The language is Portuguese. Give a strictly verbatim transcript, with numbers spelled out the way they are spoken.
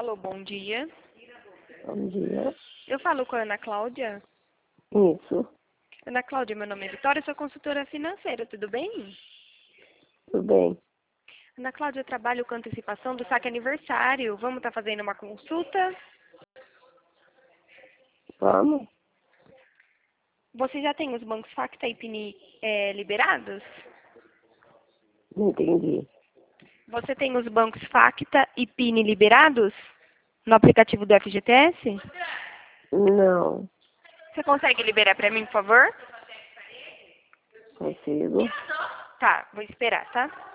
Alô, bom dia. Bom dia. Eu falo com a Ana Cláudia. Isso, Ana Cláudia, meu nome é Vitória, eu sou consultora financeira, tudo bem? tudo bem. Ana Cláudia, eu trabalho com antecipação do saque aniversário. Vamos estar fazendo uma consulta? Vamos? Você já tem os bancos Facta e Pini é, liberados? Não entendi. Você tem os bancos Facta e Pini liberados no aplicativo do F G T S? Não, Você consegue liberar para mim, por favor? consigo. Tá, vou esperar, tá?